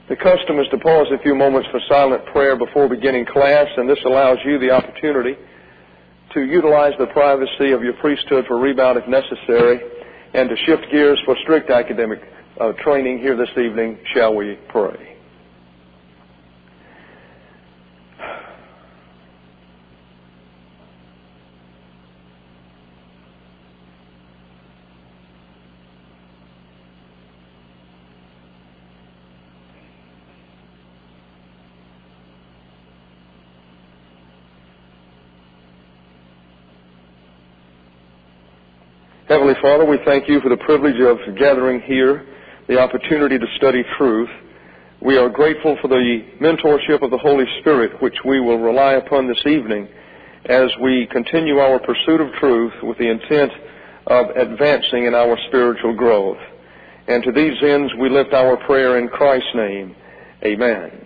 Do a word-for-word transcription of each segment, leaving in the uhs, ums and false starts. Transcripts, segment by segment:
The custom is to pause a few moments for silent prayer before beginning class, and this allows you the opportunity to utilize the privacy of your priesthood for rebound if necessary, and to shift gears for strict academic uh, training here this evening. Shall we pray? Heavenly Father, we thank you for the privilege of gathering here, the opportunity to study truth. We are grateful for the mentorship of the Holy Spirit, which we will rely upon this evening as we continue our pursuit of truth with the intent of advancing in our spiritual growth. And to these ends, we lift our prayer in Christ's name. Amen.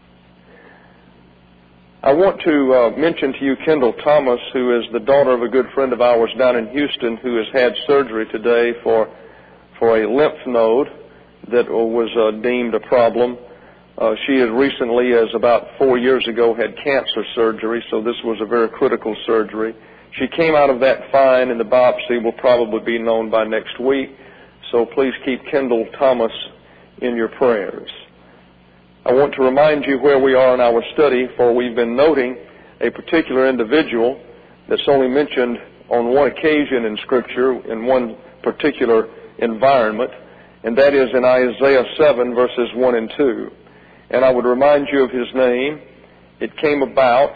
I want to uh, mention to you Kendall Thomas, who is the daughter of a good friend of ours down in Houston, who has had surgery today for for a lymph node that was uh, deemed a problem. Uh, she had recently, as about four years ago, had cancer surgery, so this was a very critical surgery. She came out of that fine, and the biopsy will probably be known by next week, so please keep Kendall Thomas in your prayers. I want to remind you where we are in our study, for we've been noting a particular individual that's only mentioned on one occasion in Scripture, in one particular environment, and that is in Isaiah seven, verses one and two. And I would remind you of his name. It came about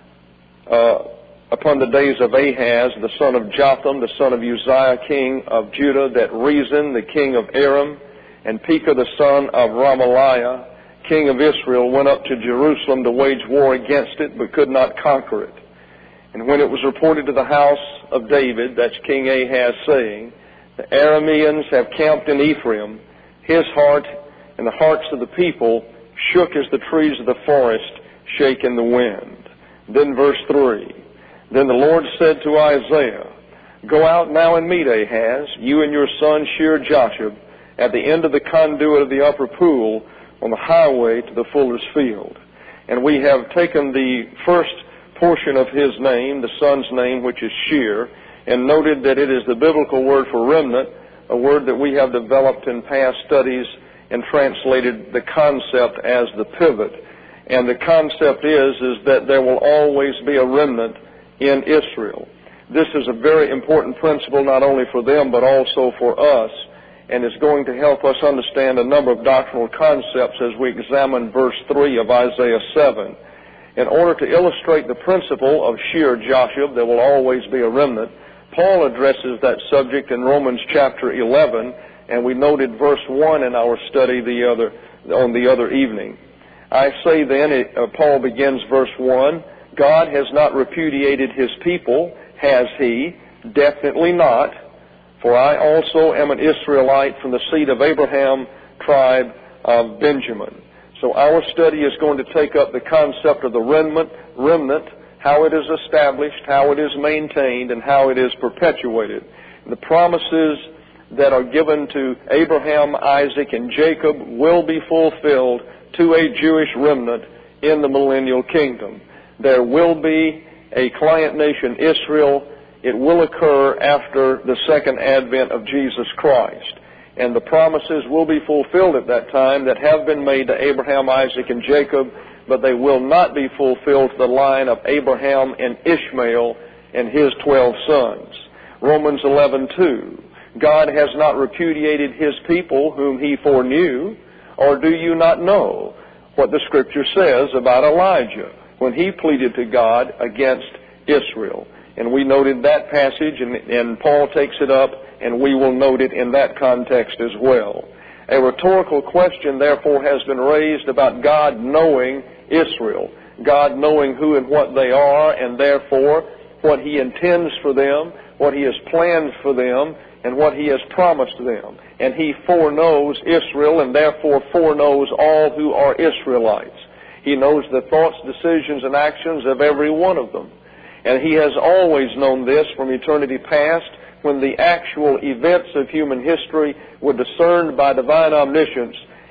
uh, upon the days of Ahaz, the son of Jotham, the son of Uzziah, king of Judah, that Rezin, the king of Aram, and Pekah, the son of Ramaliah, king of Israel, went up to Jerusalem to wage war against it, but could not conquer it. And when it was reported to the house of David, that's King Ahaz, saying, the Arameans have camped in Ephraim, his heart and the hearts of the people shook as the trees of the forest shake in the wind. Then verse three, then the Lord said to Isaiah, go out now and meet Ahaz, you and your son Shear-Jashub, at the end of the conduit of the upper pool, on the highway to the fuller's field. And we have taken the first portion of his name, the son's name, which is Shear, and noted that it is the biblical word for remnant, a word that we have developed in past studies and translated the concept as the pivot. And the concept is, is that there will always be a remnant in Israel. This is a very important principle not only for them but also for us, and is going to help us understand a number of doctrinal concepts as we examine verse three of Isaiah seven. In order to illustrate the principle of Shear-Jashub, there will always be a remnant, Paul addresses that subject in Romans chapter eleven, and we noted verse one in our study the other on the other evening. I say then, it, uh, Paul begins verse one, God has not repudiated his people, has he? Definitely not. For I also am an Israelite from the seed of Abraham, tribe of Benjamin. So our study is going to take up the concept of the remnant, remnant, how it is established, how it is maintained, and how it is perpetuated. The promises that are given to Abraham, Isaac, and Jacob will be fulfilled to a Jewish remnant in the millennial kingdom. There will be a client nation, Israel. It will occur after the second advent of Jesus Christ. And the promises will be fulfilled at that time that have been made to Abraham, Isaac, and Jacob, but they will not be fulfilled to the line of Abraham and Ishmael and his twelve sons. Romans eleven two, God has not repudiated his people whom he foreknew, or do you not know what the Scripture says about Elijah when he pleaded to God against Israel? And we noted that passage, and, and Paul takes it up, and we will note it in that context as well. A rhetorical question, therefore, has been raised about God knowing Israel, God knowing who and what they are, and therefore what he intends for them, what he has planned for them, and what he has promised them. And he foreknows Israel, and therefore foreknows all who are Israelites. He knows the thoughts, decisions, and actions of every one of them. And he has always known this from eternity past, when the actual events of human history were discerned by divine omniscience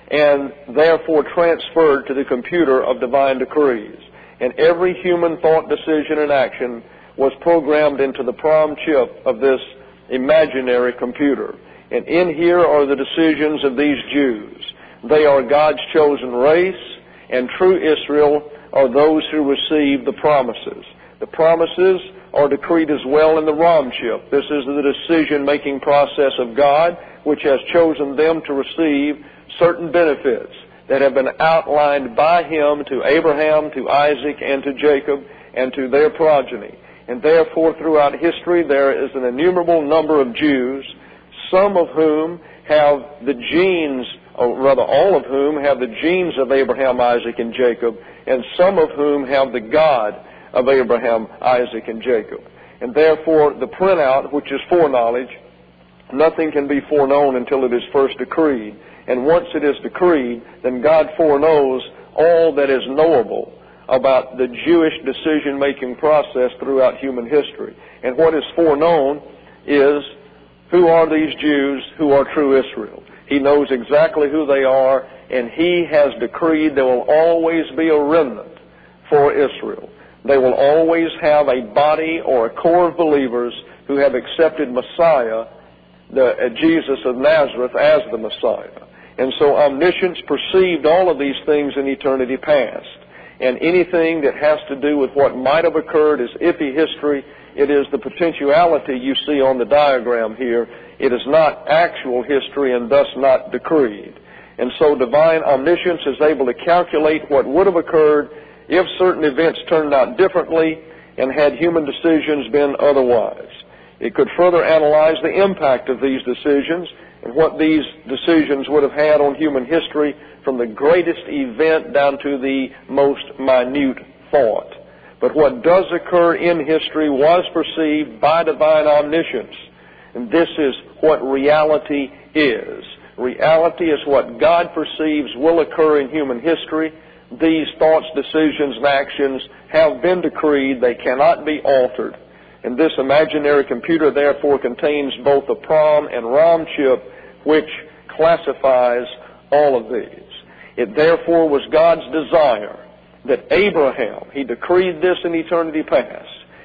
and therefore transferred to the computer of divine decrees. And every human thought, decision, and action was programmed into the PROM chip of this imaginary computer. And in here are the decisions of these Jews. They are God's chosen race, and true Israel are those who receive the promises. The promises are decreed as well in the ROM chip. This is the decision-making process of God, which has chosen them to receive certain benefits that have been outlined by Him to Abraham, to Isaac, and to Jacob, and to their progeny. And therefore, throughout history, there is an innumerable number of Jews, some of whom have the genes, or rather all of whom have the genes of Abraham, Isaac, and Jacob, and some of whom have the God of Abraham, Isaac, and Jacob. And therefore, the printout, which is foreknowledge, nothing can be foreknown until it is first decreed. And once it is decreed, then God foreknows all that is knowable about the Jewish decision-making process throughout human history. And what is foreknown is, who are these Jews who are true Israel? He knows exactly who they are, and He has decreed there will always be a remnant for Israel. They will always have a body or a core of believers who have accepted Messiah, the, uh, Jesus of Nazareth, as the Messiah. And so omniscience perceived all of these things in eternity past. And anything that has to do with what might have occurred is iffy history. It is the potentiality you see on the diagram here. It is not actual history and thus not decreed. And so divine omniscience is able to calculate what would have occurred if certain events turned out differently and had human decisions been otherwise. It could further analyze the impact of these decisions and what these decisions would have had on human history from the greatest event down to the most minute thought. But what does occur in history was perceived by divine omniscience. And this is what reality is. Reality is what God perceives will occur in human history. These thoughts, decisions, and actions have been decreed. They cannot be altered. And this imaginary computer, therefore, contains both a PROM and ROM chip, which classifies all of these. It, therefore, was God's desire that Abraham, He decreed this in eternity past,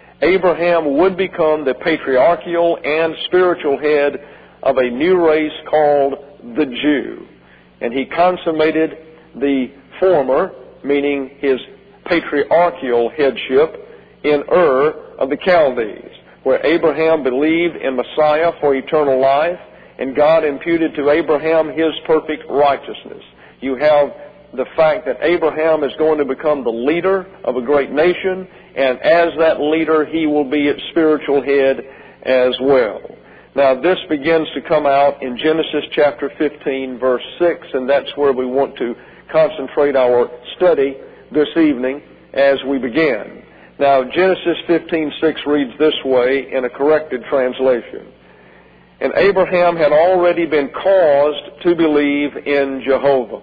Abraham would become the patriarchal and spiritual head of a new race called the Jew. And He consummated the former, meaning his patriarchal headship, in Ur of the Chaldees, where Abraham believed in Messiah for eternal life, and God imputed to Abraham His perfect righteousness. You have the fact that Abraham is going to become the leader of a great nation, and as that leader, he will be its spiritual head as well. Now, this begins to come out in Genesis chapter fifteen, verse six, and that's where we want to concentrate our study this evening as we begin. Now, Genesis fifteen six reads this way in a corrected translation. And Abraham had already been caused to believe in Jehovah.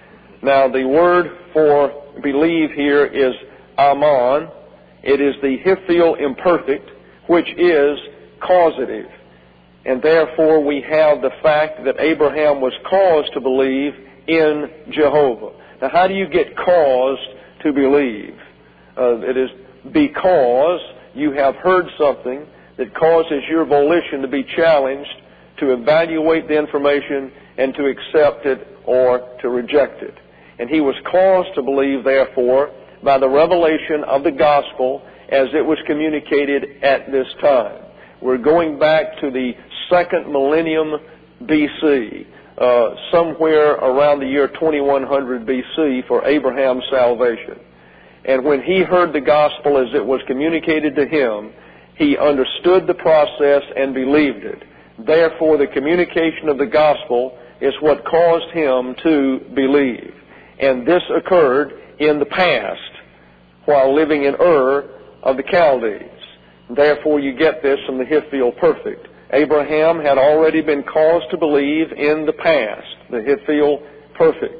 Now, the word for believe here is aman. It is the Hiphil imperfect, which is causative. And therefore, we have the fact that Abraham was caused to believe in Jehovah. Now, how do you get caused to believe? Uh, it is because you have heard something that causes your volition to be challenged to evaluate the information and to accept it or to reject it. And he was caused to believe, therefore, by the revelation of the gospel as it was communicated at this time. We're going back to the second millennium B C, uh, somewhere around the year twenty-one hundred B C for Abraham's salvation. And when he heard the gospel as it was communicated to him, he understood the process and believed it. Therefore, the communication of the gospel is what caused him to believe. And this occurred in the past while living in Ur of the Chaldees. Therefore, you get this from the Hiphil perfect. Abraham had already been caused to believe in the past, the Hiphil perfect.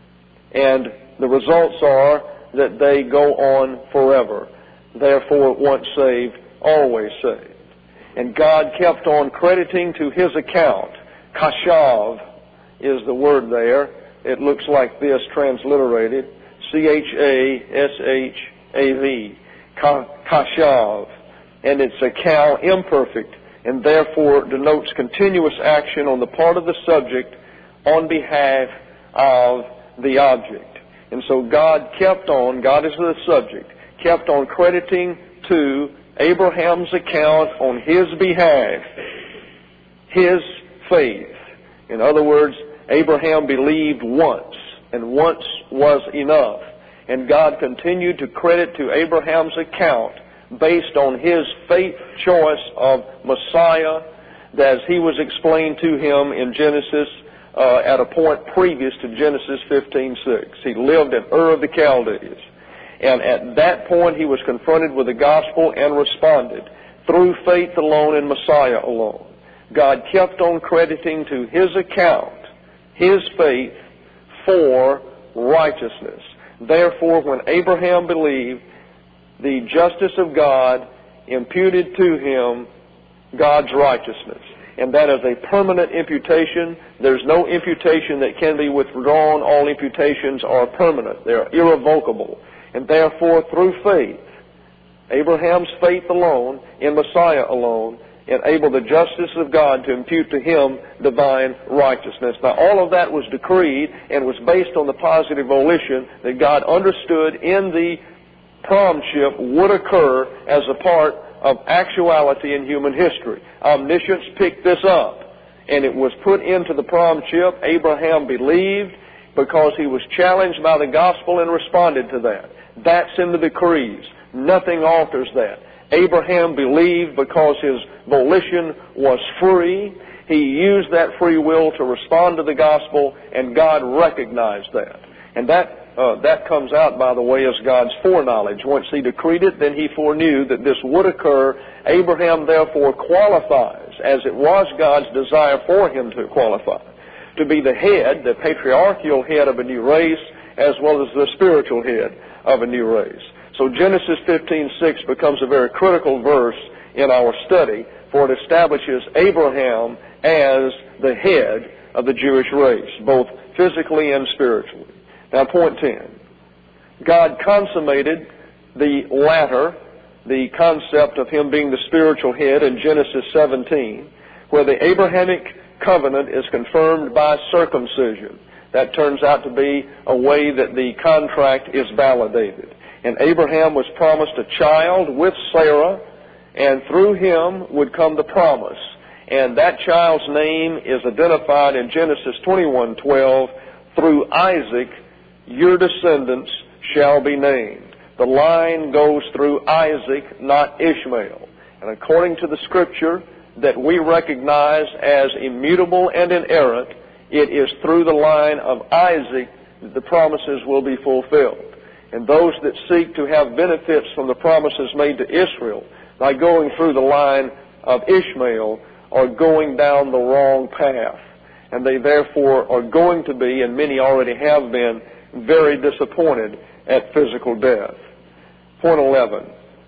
And the results are that they go on forever. Therefore, once saved, always saved. And God kept on crediting to his account. Kashav is the word there. it looks like this transliterated, C H A S H A V, Chashav. And it's a cow imperfect, and therefore denotes continuous action on the part of the subject on behalf of the object. And so God kept on, God is the subject, kept on crediting to Abraham's account on his behalf his faith. In other words, Abraham believed once, and once was enough. And God continued to credit to Abraham's account based on his faith choice of Messiah, as he was explained to him in Genesis uh, at a point previous to Genesis fifteen six. He lived in Ur of the Chaldees. And at that point he was confronted with the gospel and responded through faith alone in Messiah alone. God kept on crediting to his account his faith for righteousness. Therefore, when Abraham believed, the justice of God imputed to him God's righteousness. And that is a permanent imputation. There's no imputation that can be withdrawn. All imputations are permanent. They are irrevocable. And therefore, through faith, Abraham's faith alone, in Messiah alone, enabled the justice of God to impute to him divine righteousness. Now, all of that was decreed and was based on the positive volition that God understood in the promship would occur as a part of actuality in human history. Omniscience picked this up, and it was put into the promship. Abraham believed because he was challenged by the gospel and responded to that. That's in the decrees. Nothing alters that. Abraham believed because his volition was free. He used that free will to respond to the gospel, and God recognized that. And that uh, that comes out, by the way, as God's foreknowledge. Once he decreed it, then he foreknew that this would occur. Abraham therefore qualifies, as it was God's desire for him to qualify, to be the head, the patriarchal head of a new race, as well as the spiritual head of a new race. So Genesis fifteen six becomes a very critical verse in our study, for it establishes Abraham as the head of the Jewish race, both physically and spiritually. Now, point ten. God consummated the latter, the concept of him being the spiritual head, in Genesis seventeen, where the Abrahamic covenant is confirmed by circumcision. That turns out to be a way that the contract is validated. And Abraham was promised a child with Sarah, and through him would come the promise. And that child's name is identified in Genesis twenty-one twelve, through Isaac your descendants shall be named. The line goes through Isaac, not Ishmael. And according to the Scripture that we recognize as immutable and inerrant, it is through the line of Isaac that the promises will be fulfilled. And those that seek to have benefits from the promises made to Israel by going through the line of Ishmael are going down the wrong path. And they therefore are going to be, and many already have been, very disappointed at physical death. Point eleven.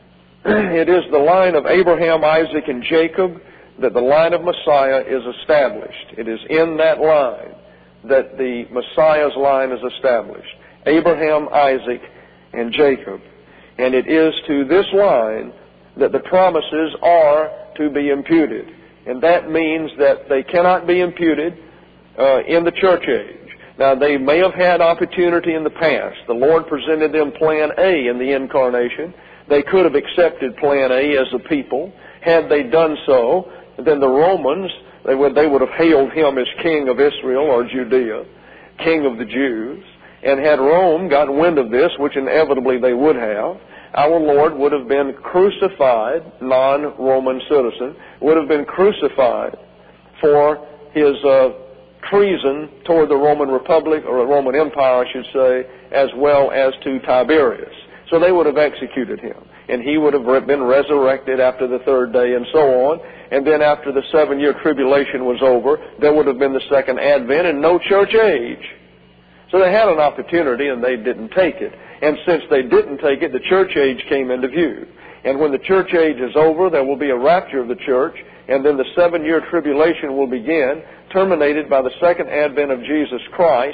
It is the line of Abraham, Isaac, and Jacob that the line of Messiah is established. It is in that line that the Messiah's line is established. Abraham, Isaac, and Jacob. And it is to this line that the promises are to be imputed. And that means that they cannot be imputed uh, in the church age. Now, they may have had opportunity in the past. The Lord presented them Plan A in the incarnation. They could have accepted Plan A as a people. Had they done so, then the Romans, they would, they would have hailed him as King of Israel or Judea, King of the Jews. And had Rome gotten wind of this, which inevitably they would have, our Lord would have been crucified, non-Roman citizen, would have been crucified for his uh, treason toward the Roman Republic, or the Roman Empire, I should say, as well as to Tiberius. So they would have executed him. And he would have been resurrected after the third day and so on. And then after the seven-year tribulation was over, there would have been the second advent and no church age. So they had an opportunity and they didn't take it. And since they didn't take it, the church age came into view. And when the church age is over, there will be a rapture of the church, and then the seven-year tribulation will begin, terminated by the second advent of Jesus Christ,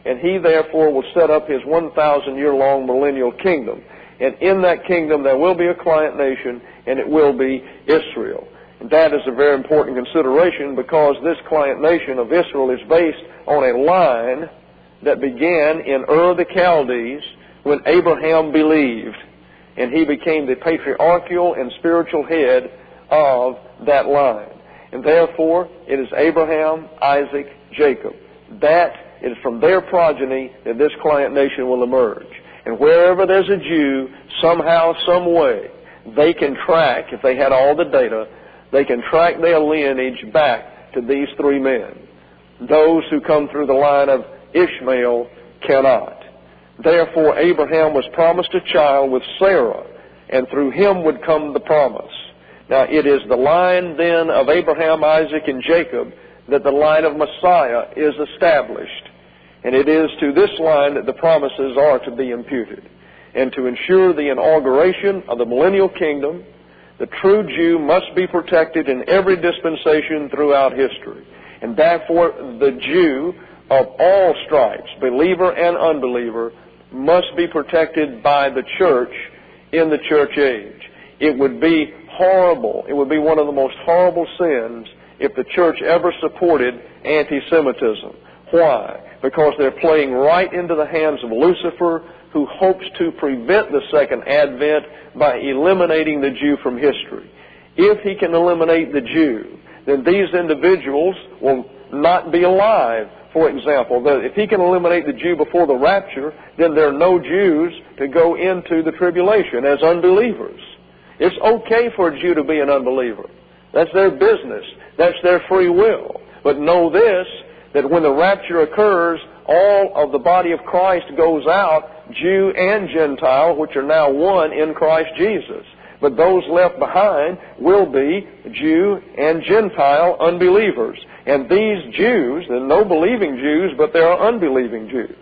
and he therefore will set up his one thousand year long millennial kingdom. And in that kingdom there will be a client nation, and it will be Israel. And that is a very important consideration, because this client nation of Israel is based on a line that began in Ur of the Chaldees when Abraham believed, and he became the patriarchal and spiritual head of that line. And therefore, it is Abraham, Isaac, Jacob. That is from their progeny that this client nation will emerge. And wherever there's a Jew, somehow, some way, they can track, if they had all the data, they can track their lineage back to these three men. Those who come through the line of Ishmael cannot. Therefore, Abraham was promised a child with Sarah, and through him would come the promise. Now, it is the line then of Abraham, Isaac, and Jacob that the line of Messiah is established. And it is to this line that the promises are to be imputed. And to ensure the inauguration of the millennial kingdom, the true Jew must be protected in every dispensation throughout history. And therefore, the Jew of all stripes, believer and unbeliever, must be protected by the church in the church age. It would be horrible, it would be one of the most horrible sins if the church ever supported anti-Semitism. Why? Because they're playing right into the hands of Lucifer, who hopes to prevent the second advent by eliminating the Jew from history. If he can eliminate the Jew, then these individuals will not be alive. For example, that if he can eliminate the Jew before the rapture, then there are no Jews to go into the tribulation as unbelievers. It's okay for a Jew to be an unbeliever. That's their business. That's their free will. But know this, that when the rapture occurs, all of the body of Christ goes out, Jew and Gentile, which are now one in Christ Jesus. But those left behind will be Jew and Gentile unbelievers. And these Jews, there are no believing Jews, but there are unbelieving Jews.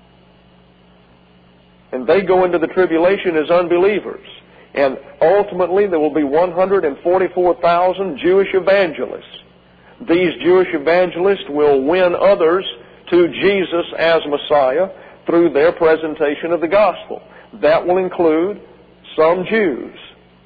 And they go into the tribulation as unbelievers. And ultimately there will be one hundred forty-four thousand Jewish evangelists. These Jewish evangelists will win others to Jesus as Messiah through their presentation of the gospel. That will include some Jews.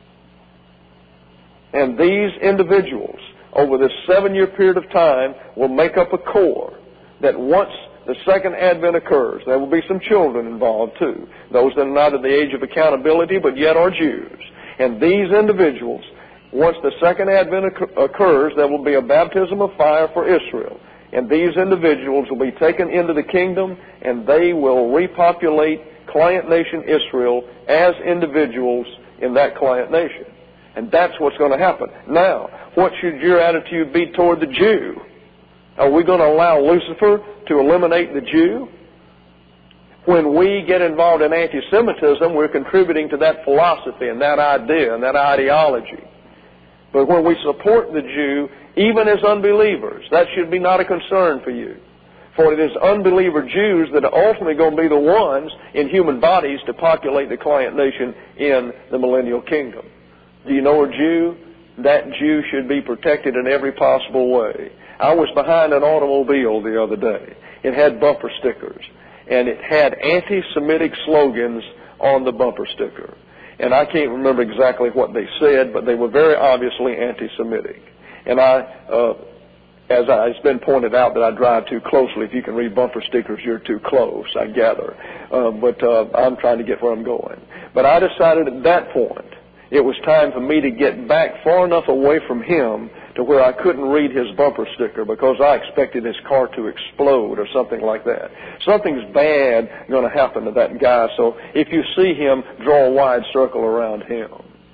And these individuals, over this seven-year period of time, will make up a core that once the second advent occurs, there will be some children involved too, those that are not at the age of accountability but yet are Jews. And these individuals, once the second advent occurs, there will be a baptism of fire for Israel. And these individuals will be taken into the kingdom, and they will repopulate client nation Israel as individuals in that client nation. And that's what's going to happen. Now, what should your attitude be toward the Jew? Are we going to allow Lucifer to eliminate the Jew? When we get involved in anti-Semitism, we're contributing to that philosophy and that idea and that ideology. But when we support the Jew, even as unbelievers, that should be not a concern for you. For it is unbeliever Jews that are ultimately going to be the ones in human bodies to populate the client nation in the millennial kingdom. Do you know a Jew? That Jew should be protected in every possible way. I was behind an automobile the other day. It had bumper stickers, and it had anti-Semitic slogans on the bumper sticker. And I can't remember exactly what they said, but they were very obviously anti-Semitic. And I, uh, as I, it's been pointed out that I drive too closely. If you can read bumper stickers, you're too close, I gather. Uh, but uh, I'm trying to get where I'm going. But I decided at that point it was time for me to get back far enough away from him to where I couldn't read his bumper sticker because I expected his car to explode or something like that. Something's bad going to happen to that guy, so if you see him, draw a wide circle around him.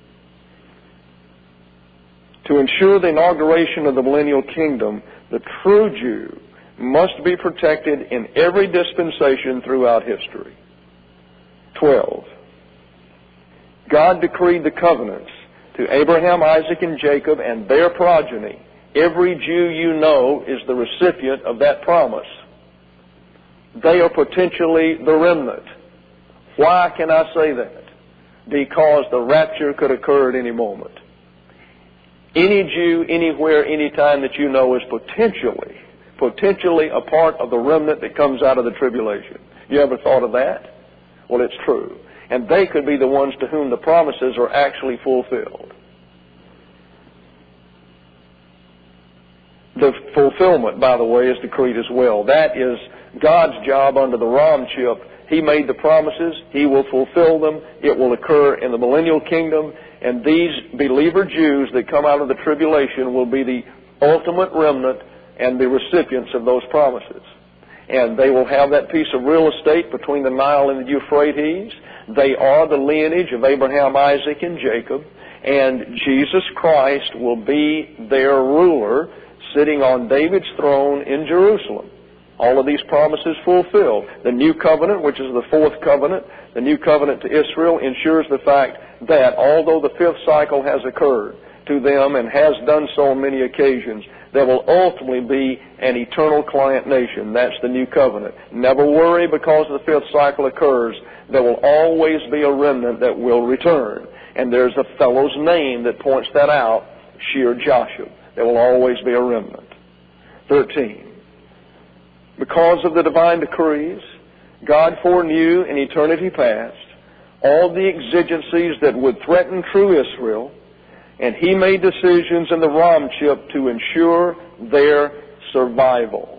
To ensure the inauguration of the millennial kingdom, the true Jew must be protected in every dispensation throughout history. Twelve. God decreed the covenants to Abraham, Isaac, and Jacob and their progeny. Every Jew you know is the recipient of that promise. They are potentially the remnant. Why can I say that? Because the rapture could occur at any moment. Any Jew, anywhere, anytime that you know is potentially potentially a part of the remnant that comes out of the tribulation. You ever thought of that? Well, it's true. And they could be the ones to whom the promises are actually fulfilled. The fulfillment, by the way, is decreed as well. That is God's job under the Ram chip. He made the promises. He will fulfill them. It will occur in the millennial kingdom. And these believer Jews that come out of the tribulation will be the ultimate remnant and the recipients of those promises. And they will have that piece of real estate between the Nile and the Euphrates. They are the lineage of Abraham, Isaac, and Jacob. And Jesus Christ will be their ruler, sitting on David's throne in Jerusalem. All of these promises fulfilled. The new covenant, which is the fourth covenant, the new covenant to Israel, ensures the fact that although the fifth cycle has occurred to them and has done so on many occasions, there will ultimately be an eternal client nation. That's the new covenant. Never worry, because the fifth cycle occurs, there will always be a remnant that will return. And there's a fellow's name that points that out, Shear Joshua. There will always be a remnant. thirteen. Because of the divine decrees, God foreknew in eternity past all the exigencies that would threaten true Israel, and He made decisions in the Ram chip to ensure their survival.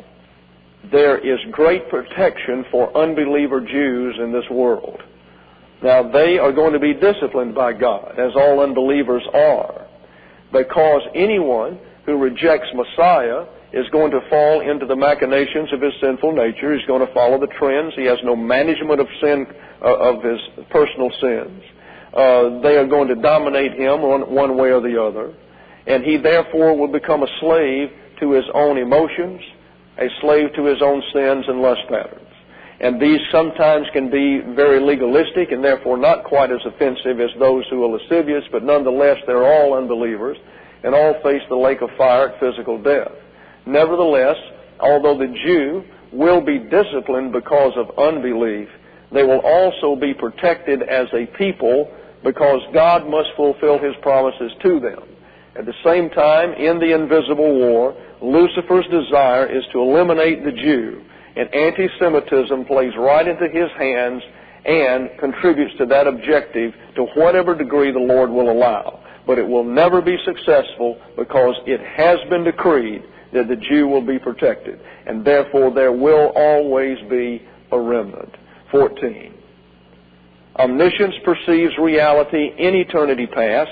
There is great protection for unbeliever Jews in this world. Now, they are going to be disciplined by God, as all unbelievers are, because anyone who rejects Messiah is going to fall into the machinations of his sinful nature. He's going to follow the trends. He has no management of sin, uh, of his personal sins. Uh, they are going to dominate him one, one way or the other. And he therefore will become a slave to his own emotions, a slave to his own sins and lust patterns. And these sometimes can be very legalistic and therefore not quite as offensive as those who are lascivious, but nonetheless they're all unbelievers and all face the lake of fire at physical death. Nevertheless, although the Jew will be disciplined because of unbelief, they will also be protected as a people because God must fulfill His promises to them. At the same time, in the invisible war, Lucifer's desire is to eliminate the Jew, and anti-Semitism plays right into his hands and contributes to that objective to whatever degree the Lord will allow. But it will never be successful because it has been decreed that the Jew will be protected, and therefore there will always be a remnant. fourteen. Omniscience perceives reality in eternity past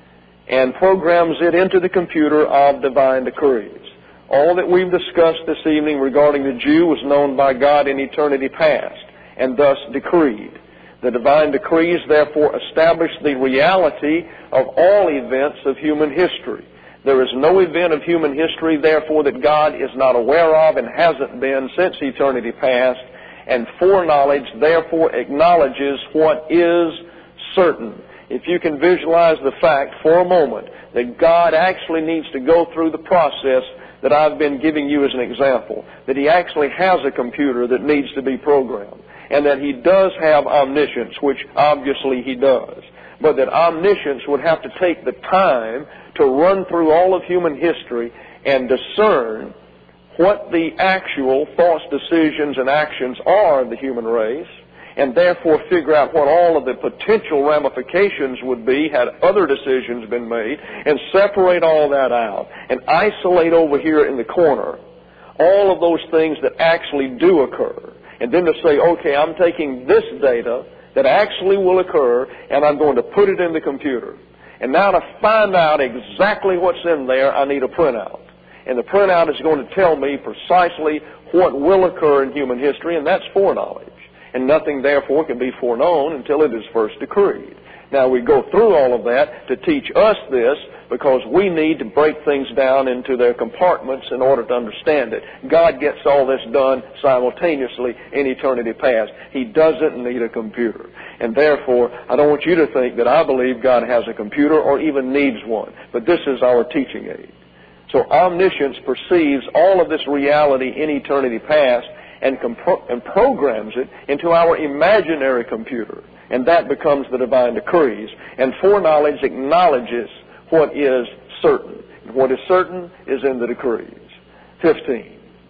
and programs it into the computer of divine decrees. All that we've discussed this evening regarding the Jew was known by God in eternity past and thus decreed. The divine decrees therefore establish the reality of all events of human history. There is no event of human history, therefore, that God is not aware of and hasn't been since eternity past, and foreknowledge, therefore, acknowledges what is certain. If you can visualize the fact for a moment that God actually needs to go through the process that I've been giving you as an example, that He actually has a computer that needs to be programmed, and that He does have omniscience, which obviously He does, but that omniscience would have to take the time to run through all of human history and discern what the actual thoughts, decisions, and actions are of the human race, and therefore figure out what all of the potential ramifications would be had other decisions been made, and separate all that out, and isolate over here in the corner all of those things that actually do occur, and then to say, okay, I'm taking this data that actually will occur, and I'm going to put it in the computer. And now to find out exactly what's in there, I need a printout. And the printout is going to tell me precisely what will occur in human history, and that's foreknowledge. And nothing, therefore, can be foreknown until it is first decreed. Now, we go through all of that to teach us this because we need to break things down into their compartments in order to understand it. God gets all this done simultaneously in eternity past. He doesn't need a computer. And therefore, I don't want you to think that I believe God has a computer or even needs one. But this is our teaching aid. So omniscience perceives all of this reality in eternity past and, compro- and programs it into our imaginary computer. And that becomes the divine decrees. And foreknowledge acknowledges what is certain. And what is certain is in the decrees. fifteen.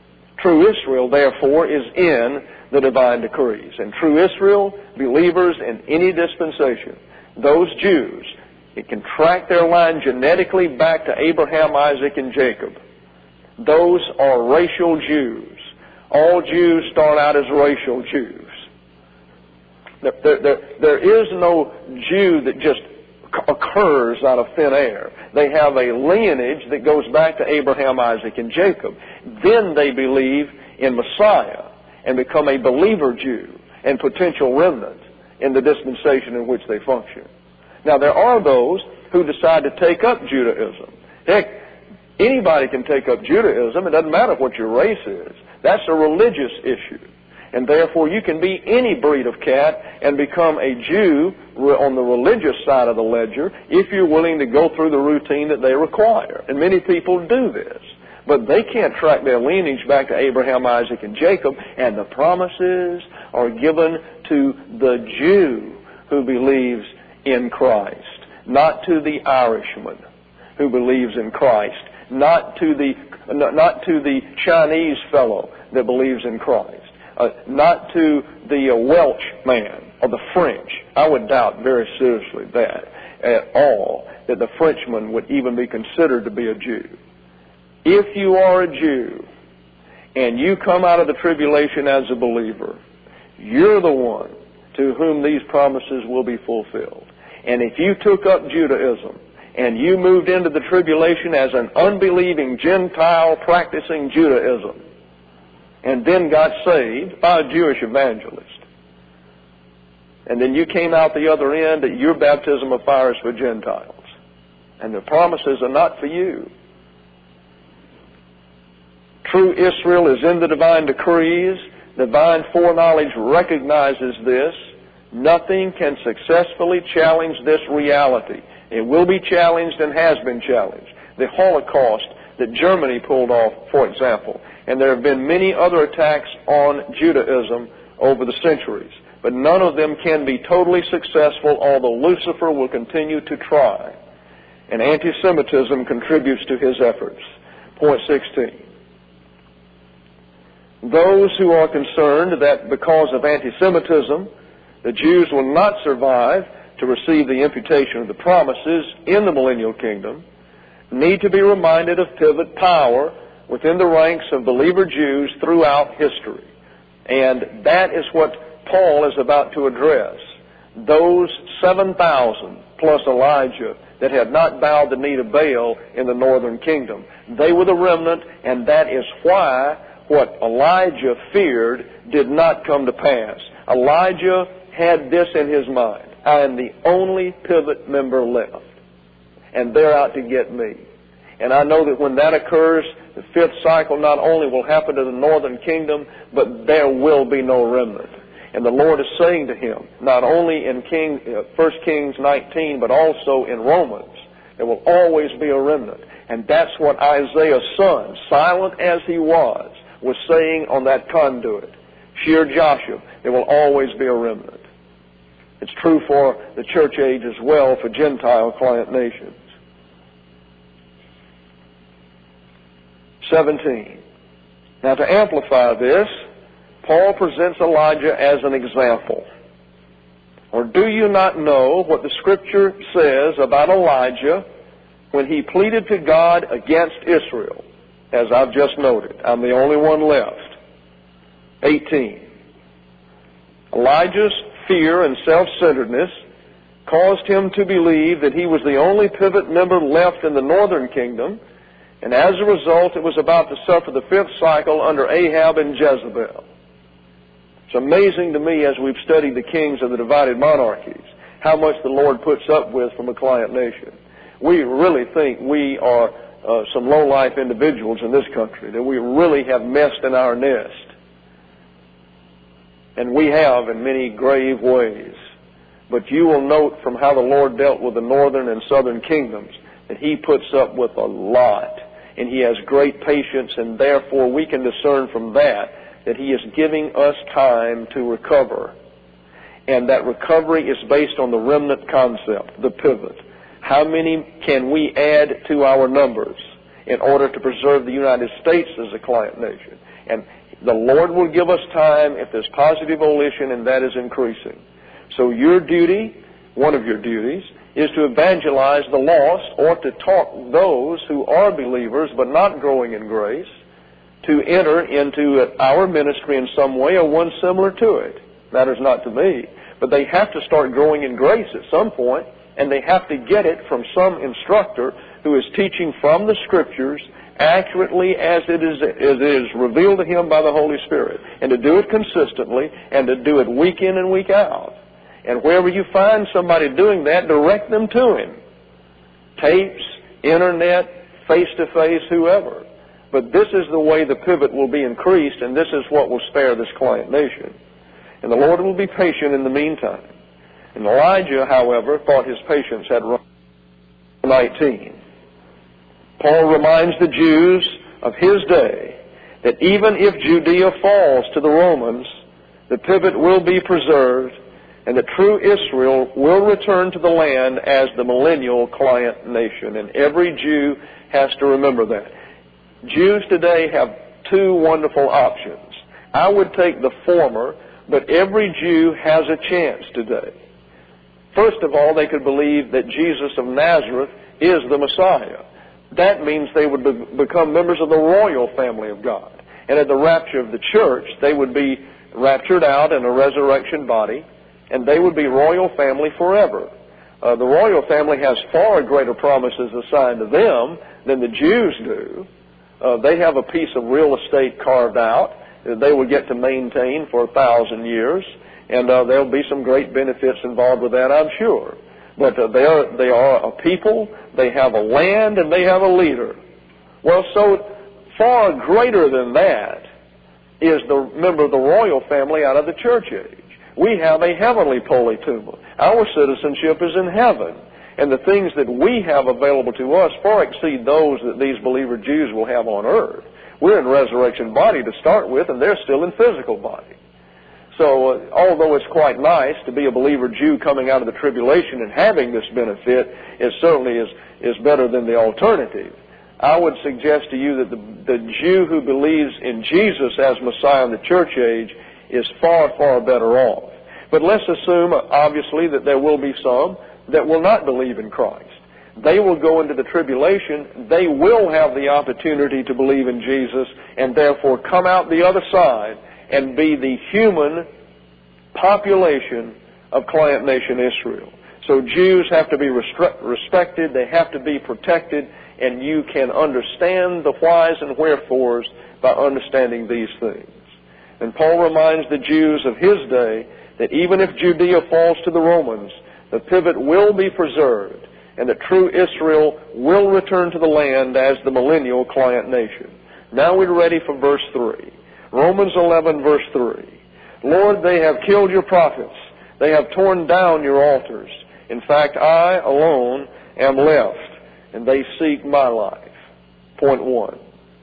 True Israel, therefore, is in the divine decrees. And true Israel, believers in any dispensation, those Jews, it can track their line genetically back to Abraham, Isaac, and Jacob. Those are racial Jews. All Jews start out as racial Jews. There, there, there is no Jew that just occurs out of thin air. They have a lineage that goes back to Abraham, Isaac, and Jacob. Then they believe in Messiah and become a believer Jew and potential remnant in the dispensation in which they function. Now, there are those who decide to take up Judaism. Heck, anybody can take up Judaism. It doesn't matter what your race is. That's a religious issue. And therefore, you can be any breed of cat and become a Jew on the religious side of the ledger if you're willing to go through the routine that they require. And many people do this. But they can't track their lineage back to Abraham, Isaac, and Jacob. And the promises are given to the Jew who believes in Christ, not to the Irishman who believes in Christ, not to the not to the Chinese fellow that believes in Christ. Uh, not to the uh, Welsh man or the French. I would doubt very seriously that at all, that the Frenchman would even be considered to be a Jew. If you are a Jew and you come out of the tribulation as a believer, you're the one to whom these promises will be fulfilled. And if you took up Judaism and you moved into the tribulation as an unbelieving Gentile practicing Judaism, and then got saved by a Jewish evangelist, and then you came out the other end, that your baptism of fire is for Gentiles. And the promises are not for you. True Israel is in the divine decrees. Divine foreknowledge recognizes this. Nothing can successfully challenge this reality. It will be challenged and has been challenged. The Holocaust that Germany pulled off, for example. And there have been many other attacks on Judaism over the centuries. But none of them can be totally successful, although Lucifer will continue to try. And anti-Semitism contributes to his efforts. Point sixteen. Those who are concerned that because of anti-Semitism, the Jews will not survive to receive the imputation of the promises in the millennial kingdom need to be reminded of pivot power within the ranks of believer Jews throughout history. And that is what Paul is about to address. Those seven thousand plus Elijah that had not bowed the knee to Baal in the northern kingdom. They were the remnant, and that is why what Elijah feared did not come to pass. Elijah had this in his mind: I am the only pivot member left, and they're out to get me. And I know that when that occurs, the fifth cycle not only will happen to the northern kingdom, but there will be no remnant. And the Lord is saying to him, not only in King, uh, First Kings nineteen, but also in Romans, there will always be a remnant. And that's what Isaiah's son, silent as he was, was saying on that conduit. Sheer Joshua, there will always be a remnant. It's true for the church age as well, for Gentile client nations. seventeen. Now, to amplify this, Paul presents Elijah as an example. Or do you not know what the Scripture says about Elijah when he pleaded to God against Israel? As I've just noted, I'm the only one left. eighteen. Elijah's fear and self-centeredness caused him to believe that he was the only pivot member left in the northern kingdom, and as a result, it was about to suffer the fifth cycle under Ahab and Jezebel. It's amazing to me, as we've studied the kings of the divided monarchies, how much the Lord puts up with from a client nation. We really think we are uh, some low-life individuals in this country, that we really have messed in our nest. And we have in many grave ways. But you will note from how the Lord dealt with the northern and southern kingdoms that He puts up with a lot. And He has great patience, and therefore we can discern from that that He is giving us time to recover. And that recovery is based on the remnant concept, the pivot. How many can we add to our numbers in order to preserve the United States as a client nation? And the Lord will give us time if there's positive volition, and that is increasing. So your duty, one of your duties, is to evangelize the lost, or to talk those who are believers but not growing in grace to enter into our ministry in some way or one similar to it. Matters not to me. But they have to start growing in grace at some point, and they have to get it from some instructor who is teaching from the Scriptures accurately as it is, as it is revealed to him by the Holy Spirit, and to do it consistently, and to do it week in and week out. And wherever you find somebody doing that, direct them to him. Tapes, internet, face-to-face, whoever. But this is the way the pivot will be increased, and this is what will spare this client nation. And the Lord will be patient in the meantime. And Elijah, however, thought his patience had run. nineteen. Paul reminds the Jews of his day that even if Judea falls to the Romans, the pivot will be preserved, and that true Israel will return to the land as the millennial client nation. And every Jew has to remember that. Jews today have two wonderful options. I would take the former, but every Jew has a chance today. First of all, they could believe that Jesus of Nazareth is the Messiah. That means they would be- become members of the royal family of God. And at the rapture of the church, they would be raptured out in a resurrection body, and they would be royal family forever. Uh, the royal family has far greater promises assigned to them than the Jews do. Uh, they have a piece of real estate carved out that they will get to maintain for a thousand years, and uh, there'll be some great benefits involved with that, I'm sure. But uh, they are they are a people, they have a land, and they have a leader. Well, so far greater than that is the member of the royal family out of the church age. We have a heavenly polituma. Our citizenship is in heaven, and the things that we have available to us far exceed those that these believer Jews will have on earth. We're in resurrection body to start with, and they're still in physical body. So, uh, although it's quite nice to be a believer Jew coming out of the tribulation and having this benefit, it certainly is, is better than the alternative. I would suggest to you that the, the Jew who believes in Jesus as Messiah in the church age is far, far better off. But let's assume, obviously, that there will be some that will not believe in Christ. They will go into the tribulation. They will have the opportunity to believe in Jesus and therefore come out the other side and be the human population of client nation Israel. So Jews have to be restre- respected, they have to be protected, and you can understand the whys and wherefores by understanding these things. And Paul reminds the Jews of his day that even if Judea falls to the Romans, the pivot will be preserved, and that true Israel will return to the land as the millennial client nation. Now we're ready for verse three. Romans eleven, verse three. Lord, they have killed your prophets. They have torn down your altars. In fact, I alone am left, and they seek my life. Point one.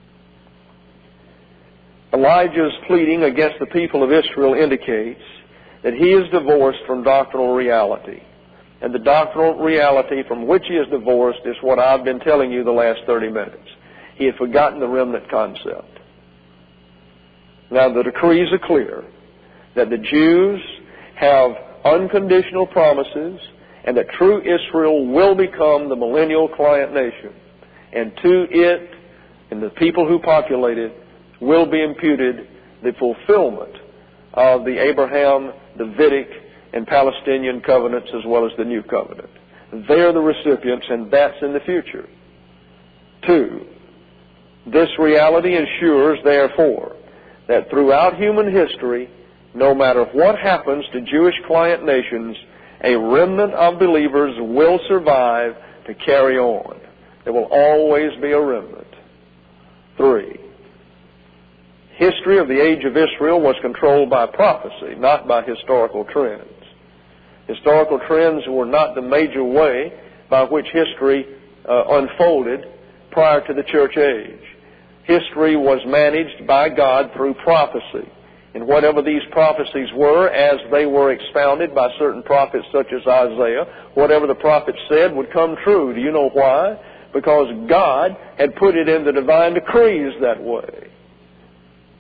Elijah's pleading against the people of Israel indicates that he is divorced from doctrinal reality. And the doctrinal reality from which he is divorced is what I've been telling you the last thirty minutes. He had forgotten the remnant concept. Now, the decrees are clear that the Jews have unconditional promises and that true Israel will become the millennial client nation. And to it and the people who populate it will be imputed the fulfillment of the Abraham, Davidic, and Palestinian covenants as well as the new covenant. They're the recipients, and that's in the future. Two, this reality ensures, therefore, that throughout human history, no matter what happens to Jewish client nations, a remnant of believers will survive to carry on. There will always be a remnant. Three, history of the age of Israel was controlled by prophecy, not by historical trends. Historical trends were not the major way by which history uh, unfolded prior to the church age. History was managed by God through prophecy. And whatever these prophecies were, as they were expounded by certain prophets such as Isaiah, whatever the prophet said would come true. Do you know why? Because God had put it in the divine decrees that way.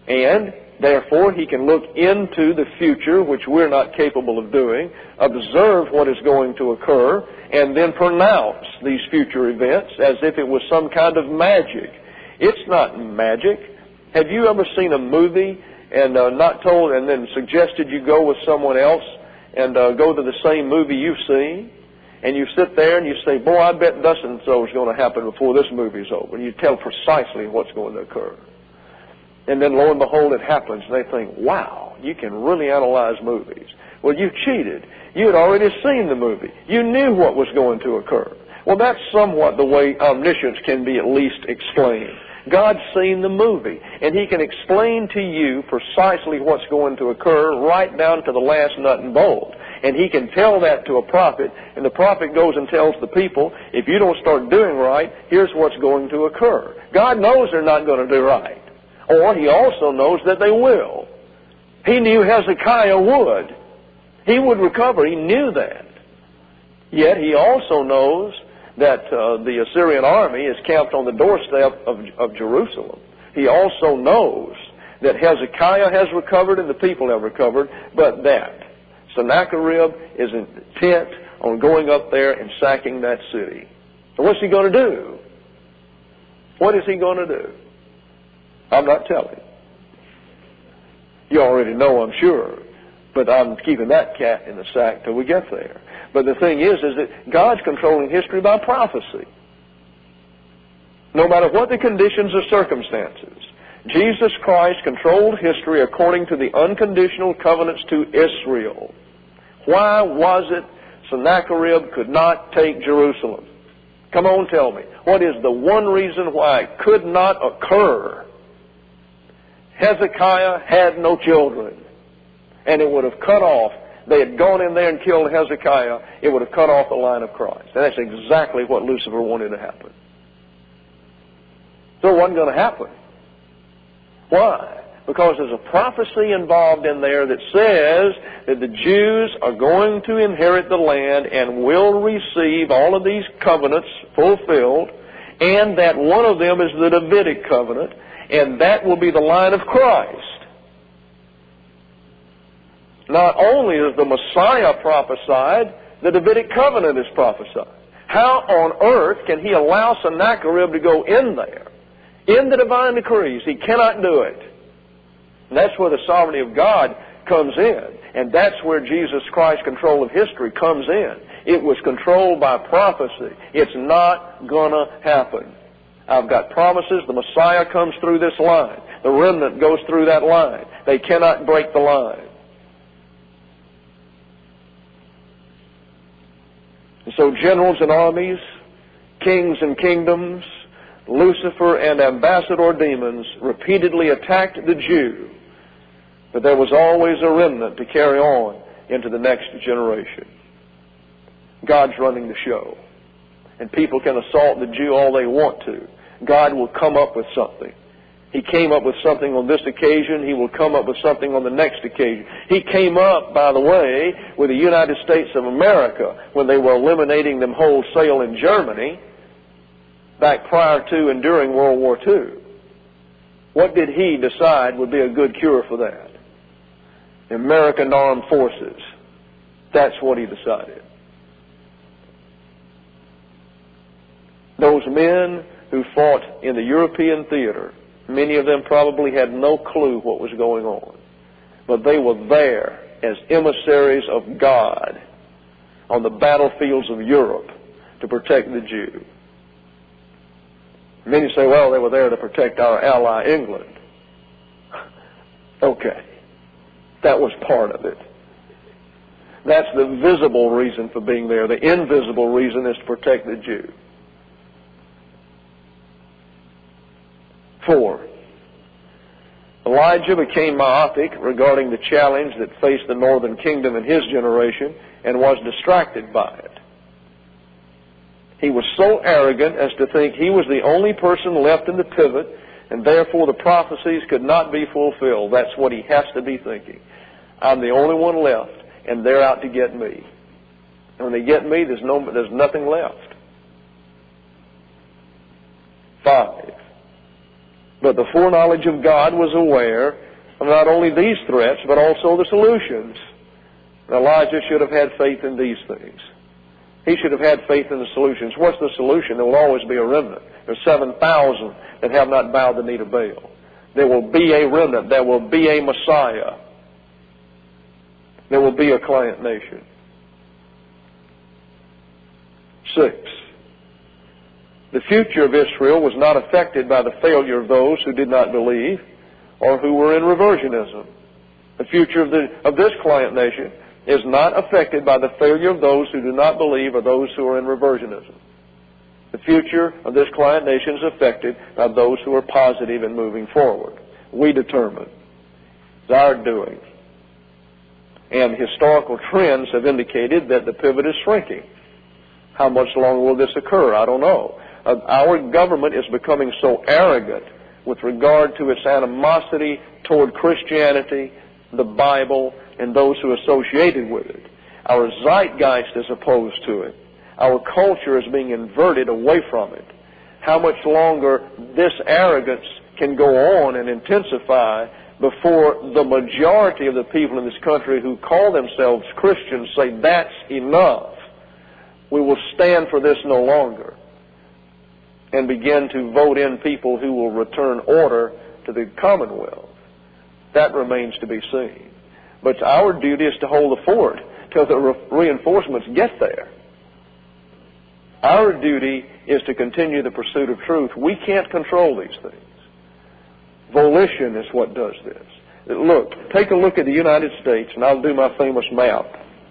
And therefore, he can look into the future, which we're not capable of doing, observe what is going to occur, and then pronounce these future events as if it was some kind of magic. It's not magic. Have you ever seen a movie and uh, not told, and then suggested you go with someone else and uh, go to the same movie you've seen? And you sit there and you say, boy, I bet thus and so is going to happen before this movie's over. And you tell precisely what's going to occur. And then lo and behold, it happens. And they think, wow, you can really analyze movies. Well, you cheated. You had already seen the movie. You knew what was going to occur. Well, that's somewhat the way omniscience can be at least explained. God's seen the movie, and he can explain to you precisely what's going to occur right down to the last nut and bolt. And he can tell that to a prophet, and the prophet goes and tells the people, if you don't start doing right, here's what's going to occur. God knows they're not going to do right. Or he also knows that they will. He knew Hezekiah would. He would recover. He knew that. Yet he also knows that uh, the Assyrian army is camped on the doorstep of, of Jerusalem. He also knows that Hezekiah has recovered and the people have recovered, but that Sennacherib is intent on going up there and sacking that city. So what's he going to do? What is he going to do? I'm not telling. You already know, I'm sure. But I'm keeping that cat in the sack till we get there. But the thing is, is that God's controlling history by prophecy. No matter what the conditions or circumstances, Jesus Christ controlled history according to the unconditional covenants to Israel. Why was it Sennacherib could not take Jerusalem? Come on, tell me. What is the one reason why it could not occur? Hezekiah had no children. And it would have cut off, they had gone in there and killed Hezekiah, it would have cut off the line of Christ. And that's exactly what Lucifer wanted to happen. So it wasn't going to happen. Why? Because there's a prophecy involved in there that says that the Jews are going to inherit the land and will receive all of these covenants fulfilled, and that one of them is the Davidic covenant, and that will be the line of Christ. Not only is the Messiah prophesied, the Davidic covenant is prophesied. How on earth can he allow Sennacherib to go in there? In the divine decrees, he cannot do it. And that's where the sovereignty of God comes in. And that's where Jesus Christ's control of history comes in. It was controlled by prophecy. It's not going to happen. I've got promises. The Messiah comes through this line. The remnant goes through that line. They cannot break the line. And so generals and armies, kings and kingdoms, Lucifer and ambassador demons repeatedly attacked the Jew. But there was always a remnant to carry on into the next generation. God's running the show. And people can assault the Jew all they want to. God will come up with something. He came up with something on this occasion. He will come up with something on the next occasion. He came up, by the way, with the United States of America when they were eliminating them wholesale in Germany back prior to and during World War Two. What did he decide would be a good cure for that? The American Armed Forces. That's what he decided. Those men who fought in the European theater, many of them probably had no clue what was going on. But they were there as emissaries of God on the battlefields of Europe to protect the Jew. Many say, well, they were there to protect our ally England. Okay. That was part of it. That's the visible reason for being there. The invisible reason is to protect the Jew. Four, Elijah became myopic regarding the challenge that faced the northern kingdom in his generation and was distracted by it. He was so arrogant as to think he was the only person left in the pivot, and therefore the prophecies could not be fulfilled. That's what he has to be thinking. I'm the only one left, and they're out to get me. And when they get me, there's no, there's nothing left. Five. But the foreknowledge of God was aware of not only these threats, but also the solutions. Elijah should have had faith in these things. He should have had faith in the solutions. What's the solution? There will always be a remnant. There's seven thousand that have not bowed the knee to Baal. There will be a remnant. There will be a Messiah. There will be a client nation. Six. The future of Israel was not affected by the failure of those who did not believe or who were in reversionism. The future of, the, of this client nation is not affected by the failure of those who do not believe or those who are in reversionism. The future of this client nation is affected by those who are positive and moving forward. We determine. It's our doing. And historical trends have indicated that the pivot is shrinking. How much longer will this occur? I don't know. Uh, our government is becoming so arrogant with regard to its animosity toward Christianity, the Bible, and those who are associated with it. Our zeitgeist is opposed to it. Our culture is being inverted away from it. How much longer this arrogance can go on and intensify before the majority of the people in this country who call themselves Christians say, that's enough. We will stand for this no longer, and begin to vote in people who will return order to the Commonwealth. That remains to be seen. But our duty is to hold the fort till the re- reinforcements get there. Our duty is to continue the pursuit of truth. We can't control these things. Volition is what does this. Look, take a look at the United States, and I'll do my famous map.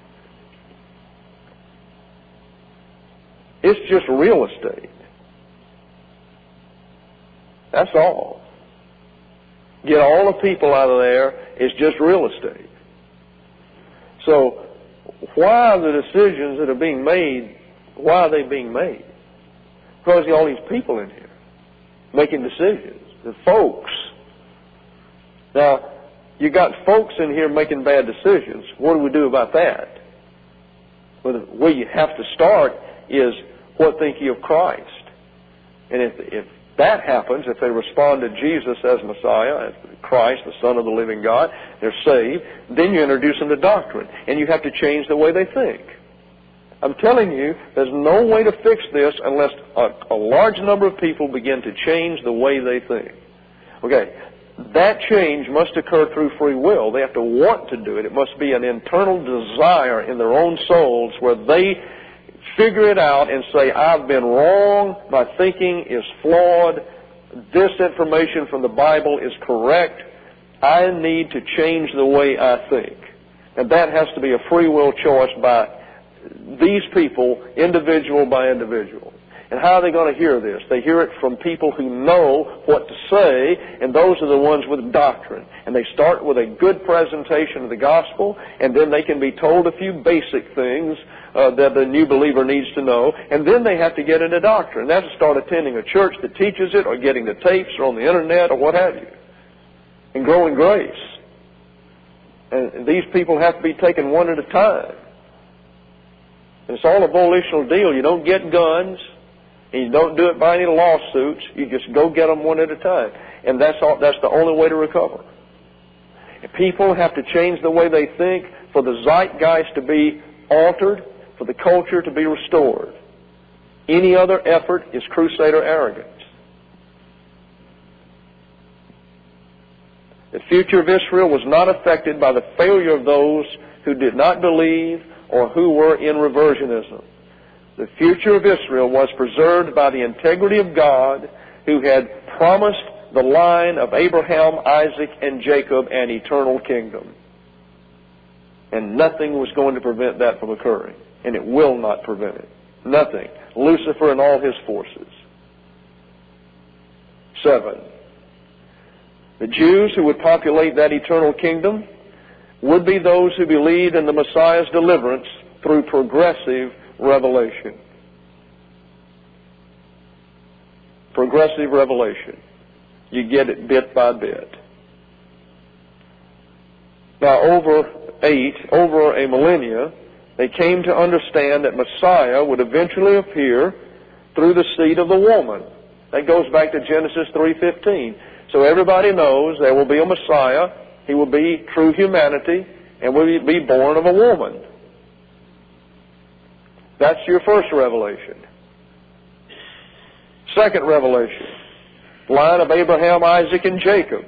It's just real estate. That's all. Get all the people out of there, it's just real estate. So, why are the decisions that are being made, why are they being made? Because you got all these people in here making decisions. The folks. Now, you got folks in here making bad decisions. What do we do about that? Well, where you have to start is, what think you of Christ? And if, if that happens, if they respond to Jesus as Messiah, as Christ, the Son of the living God, they're saved, then you introduce them to doctrine. And you have to change the way they think. I'm telling you, there's no way to fix this unless a, a large number of people begin to change the way they think. Okay, that change must occur through free will. They have to want to do it. It must be an internal desire in their own souls where they figure it out and say, I've been wrong, my thinking is flawed, this information from the Bible is correct, I need to change the way I think. And that has to be a free will choice by these people, individual by individual. And how are they going to hear this? They hear it from people who know what to say, and those are the ones with doctrine. And they start with a good presentation of the gospel, and then they can be told a few basic things uh, that the new believer needs to know, and then they have to get into doctrine. They have to start attending a church that teaches it, or getting the tapes, or on the internet, or what have you, and grow in grace. And these people have to be taken one at a time. And it's all a volitional deal. You don't get guns. And you don't do it by any lawsuits. You just go get them one at a time. And that's all, that's the only way to recover. And people have to change the way they think for the zeitgeist to be altered, for the culture to be restored. Any other effort is crusader arrogance. The future of Israel was not affected by the failure of those who did not believe or who were in reversionism. The future of Israel was preserved by the integrity of God, who had promised the line of Abraham, Isaac, and Jacob an eternal kingdom. And nothing was going to prevent that from occurring. And it will not prevent it. Nothing. Lucifer and all his forces. Seven. The Jews who would populate that eternal kingdom would be those who believed in the Messiah's deliverance through progressive revelation. Progressive revelation. You get it bit by bit. Now, over eight, over a millennia, they came to understand that Messiah would eventually appear through the seed of the woman. That goes back to Genesis three fifteen. So everybody knows there will be a Messiah. He will be true humanity and will be born of a woman. That's your first revelation. Second revelation, line of Abraham, Isaac, and Jacob.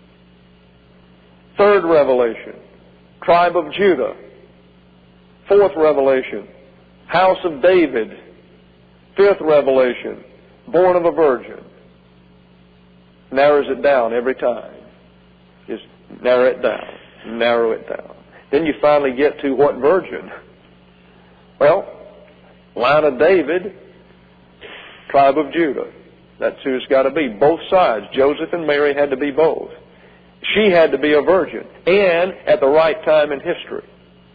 Third revelation, tribe of Judah. Fourth revelation, house of David. Fifth revelation, born of a virgin. Narrows it down every time. Just narrow it down, narrow it down. Then you finally get to what virgin? Well, line of David, tribe of Judah. That's who it's got to be. Both sides. Joseph and Mary had to be both. She had to be a virgin, and at the right time in history.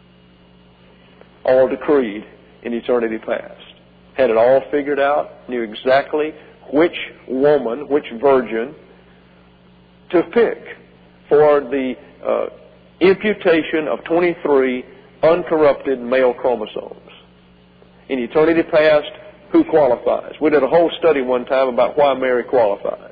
All decreed in eternity past. Had it all figured out, knew exactly which woman, which virgin to pick for the uh, imputation of twenty-three uncorrupted male chromosomes. In eternity past, who qualifies? We did a whole study one time about why Mary qualified.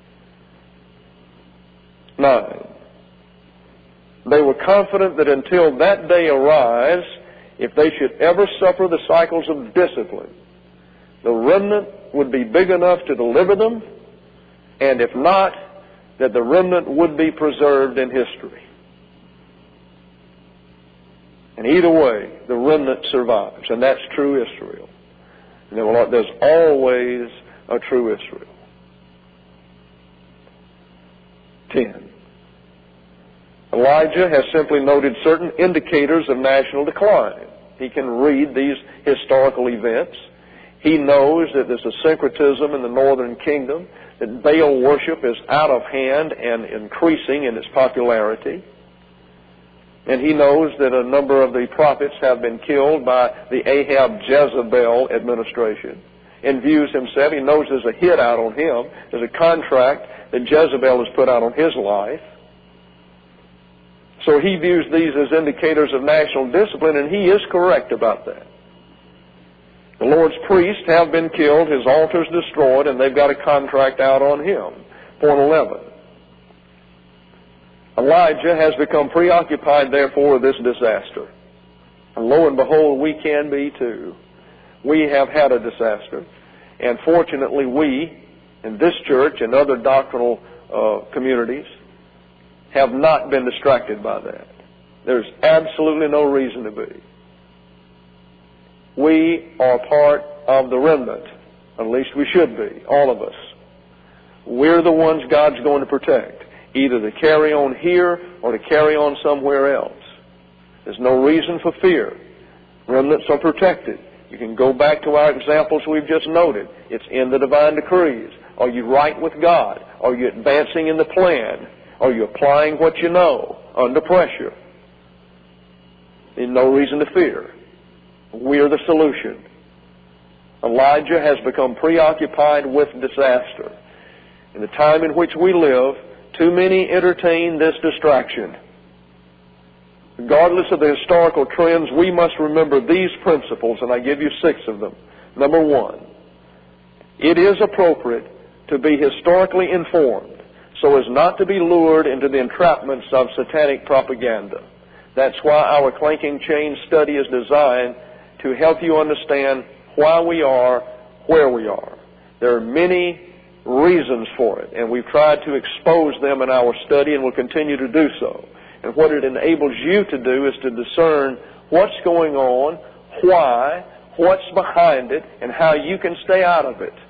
Nine. They were confident that until that day arrives, if they should ever suffer the cycles of discipline, the remnant would be big enough to deliver them, and if not, that the remnant would be preserved in history. And either way, the remnant survives, and that's true Israel. And there will, there's always a true Israel. Ten. Elijah has simply noted certain indicators of national decline. He can read these historical events. He knows that there's a syncretism in the northern kingdom, that Baal worship is out of hand and increasing in its popularity. And he knows that a number of the prophets have been killed by the Ahab-Jezebel administration. And views himself, he knows there's a hit out on him. There's a contract that Jezebel has put out on his life. So he views these as indicators of national discipline, and he is correct about that. The Lord's priests have been killed, his altars destroyed, and they've got a contract out on him. Point eleven. Elijah has become preoccupied, therefore, with this disaster. And lo and behold, we can be too. We have had a disaster. And fortunately, we, in this church and other doctrinal uh, communities, have not been distracted by that. There's absolutely no reason to be. We are part of the remnant. At least we should be, all of us. We're the ones God's going to protect, either to carry on here or to carry on somewhere else. There's no reason for fear. Remnants are protected. You can go back to our examples we've just noted. It's in the divine decrees. Are you right with God? Are you advancing in the plan? Are you applying what you know under pressure? There's no reason to fear. We're the solution. Elijah has become preoccupied with disaster. In the time in which we live, too many entertain this distraction. Regardless of the historical trends, we must remember these principles, and I give you six of them. Number one, it is appropriate to be historically informed so as not to be lured into the entrapments of satanic propaganda. That's why our Clanking Chain study is designed to help you understand why we are where we are. There are many reasons for it, and we've tried to expose them in our study and will continue to do so. And what it enables you to do is to discern what's going on, why, what's behind it, and how you can stay out of it.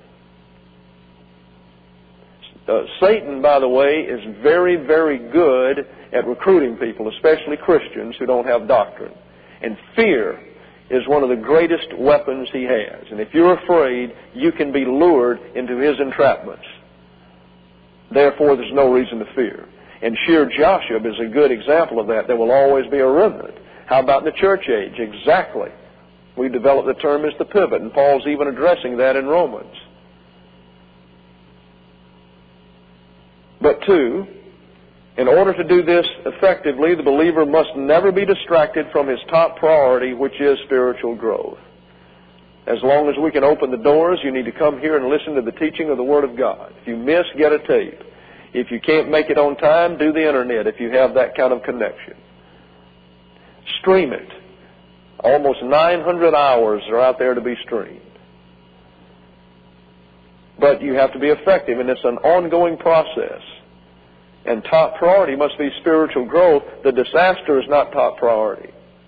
Uh, Satan, by the way, is very, very good at recruiting people, especially Christians who don't have doctrine. And fear is one of the greatest weapons he has. And if you're afraid, you can be lured into his entrapments. Therefore, there's no reason to fear. And Shir Joshua is a good example of that. There will always be a remnant. How about the church age? Exactly. We developed the term as the pivot, and Paul's even addressing that in Romans. But two, in order to do this effectively, the believer must never be distracted from his top priority, which is spiritual growth. As long as we can open the doors, you need to come here and listen to the teaching of the Word of God. If you miss, get a tape. If you can't make it on time, do the internet if you have that kind of connection. Stream it. Almost nine hundred hours are out there to be streamed. But you have to be effective, and it's an ongoing process. And top priority must be spiritual growth. The disaster is not top priority.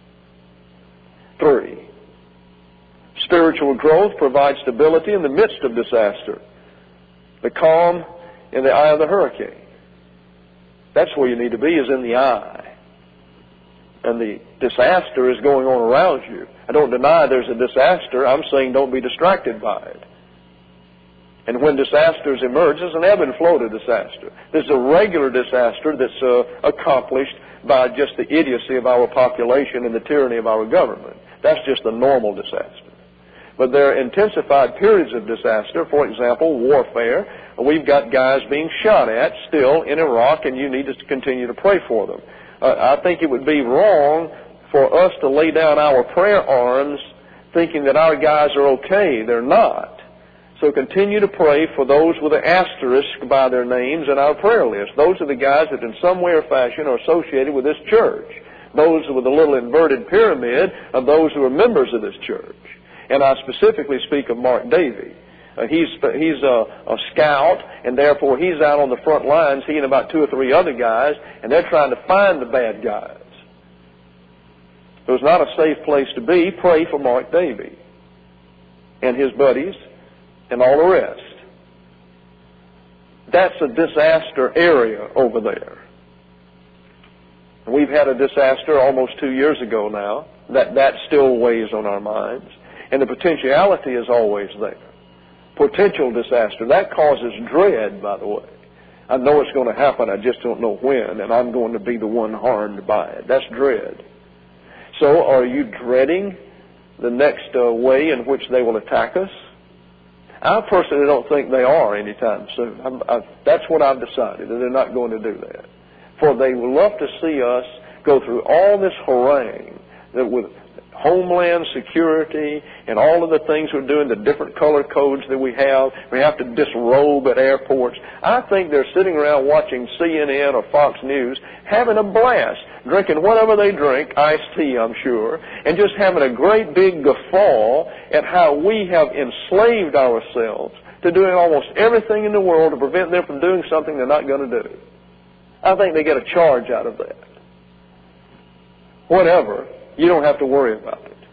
Three, spiritual growth provides stability in the midst of disaster. The calm in the eye of the hurricane. That's where you need to be, is in the eye. And the disaster is going on around you. I don't deny there's a disaster. I'm saying don't be distracted by it. And when disasters emerge, there's an ebb and flow to disaster. There's a regular disaster that's uh, accomplished by just the idiocy of our population and the tyranny of our government. That's just the normal disaster. But there are intensified periods of disaster. For example, warfare. We've got guys being shot at still in Iraq, and you need to continue to pray for them. Uh, I think it would be wrong for us to lay down our prayer arms thinking that our guys are okay. They're not. So continue to pray for those with an asterisk by their names in our prayer list. Those are the guys that in some way or fashion are associated with this church. Those with a little inverted pyramid are those who are members of this church. And I specifically speak of Mark Davey. Uh, he's he's a, a scout, and therefore he's out on the front lines, he and about two or three other guys, and they're trying to find the bad guys. It was not a safe place to be. Pray for Mark Davey and his buddies and all the rest. That's a disaster area over there. We've had a disaster almost two years ago now. That, that still weighs on our minds. And the potentiality is always there. Potential disaster. That causes dread, by the way. I know it's going to happen, I just don't know when, and I'm going to be the one harmed by it. That's dread. So are you dreading the next uh, way in which they will attack us? I personally don't think they are anytime soon. I'm, I, that's what I've decided, that they're not going to do that. For they will love to see us go through all this harangue that with Homeland Security and all of the things we're doing, the different color codes that we have. We have to disrobe at airports. I think they're sitting around watching C N N or Fox News, having a blast, drinking whatever they drink, iced tea, I'm sure, and just having a great big guffaw at how we have enslaved ourselves to doing almost everything in the world to prevent them from doing something they're not going to do. I think they get a charge out of that. Whatever. You don't have to worry about it.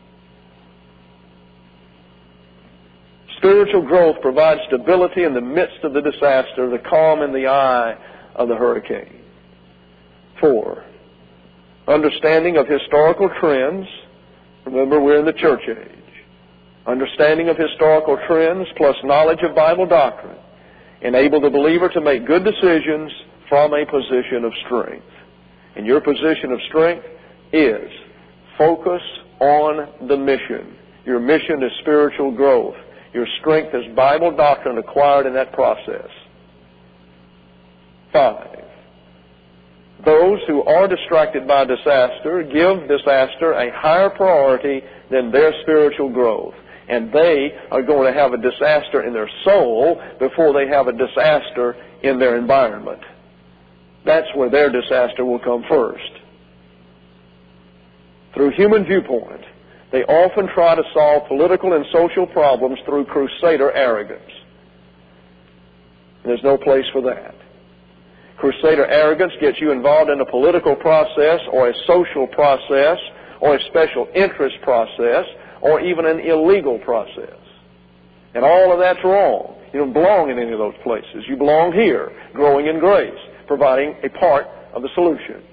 Spiritual growth provides stability in the midst of the disaster, the calm in the eye of the hurricane. Four, understanding of historical trends. Remember, we're in the church age. Understanding of historical trends plus knowledge of Bible doctrine enable the believer to make good decisions from a position of strength. And your position of strength is focus on the mission. Your mission is spiritual growth. Your strength is Bible doctrine acquired in that process. Five, those who are distracted by disaster give disaster a higher priority than their spiritual growth. And they are going to have a disaster in their soul before they have a disaster in their environment. That's where their disaster will come first. Through human viewpoint, they often try to solve political and social problems through crusader arrogance. There's no place for that. Crusader arrogance gets you involved in a political process or a social process or a special interest process or even an illegal process. And all of that's wrong. You don't belong in any of those places. You belong here, growing in grace, providing a part of the solution.